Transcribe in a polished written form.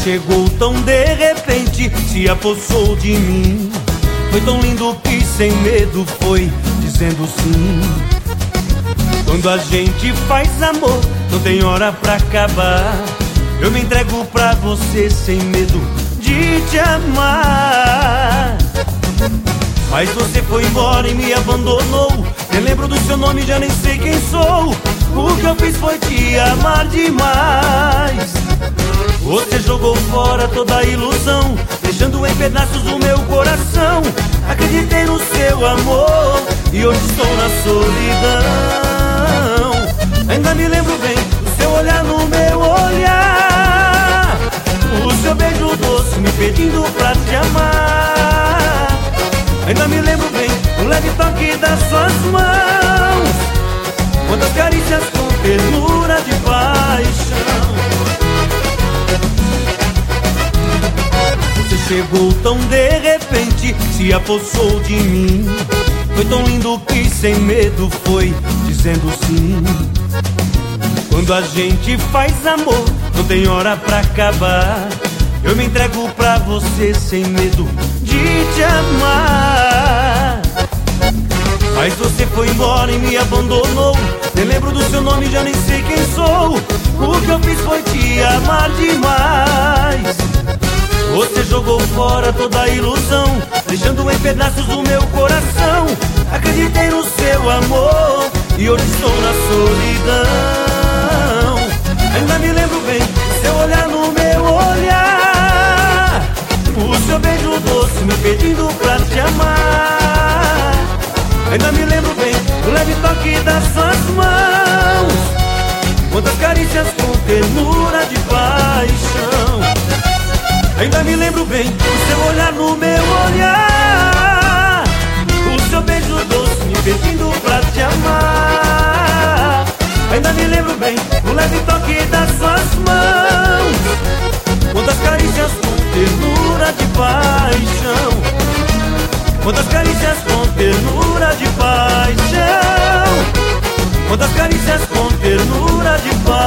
chegou tão de repente, se apossou de mim. Foi tão lindo que sem medo foi dizendo sim. Quando a gente faz amor, não tem hora pra acabar. Eu me entrego pra você sem medo de te amar. Mas você foi embora e me abandonou. Nem lembro do seu nome, já nem sei quem sou. O que eu fiz foi te amar demais. Você jogou fora toda a ilusão, deixando em pedaços o meu coração. Acreditei no seu amor e hoje estou na solidão. Ainda me lembro bem do seu olhar no meu olhar, o seu beijo doce me pedindo pra te amar. Ainda me lembro bem do leve toque das suas mãos, quantas carícias com ternura de paixão. Você chegou tão de repente, se apossou de mim. Foi tão lindo que sem medo foi dizendo sim. Quando a gente faz amor, não tem hora pra acabar. Eu me entrego pra você sem medo de te amar. Mas você foi embora e me abandonou. Nem lembro do seu nome, já nem sei quem sou. O que eu fiz foi te amar demais. Você jogou fora toda a ilusão, deixando em pedaços o meu coração. Acreditei no seu amor e hoje estou na solidão. Ainda me lembro bem do seu olhar no meu olhar, o seu beijo doce me pedindo pra te amar. Ainda me lembro bem do leve toque das suas mãos, quantas carícias com ternura de paixão. Ainda me lembro bem do seu olhar no meu olhar, o seu beijo doce me pedindo pra te amar. Ainda me lembro bem do leve toque das suas mãos, quantas carícias com ternura de paixão. Quantas carícias com ternura de paixão. Quantas carícias com ternura de paixão.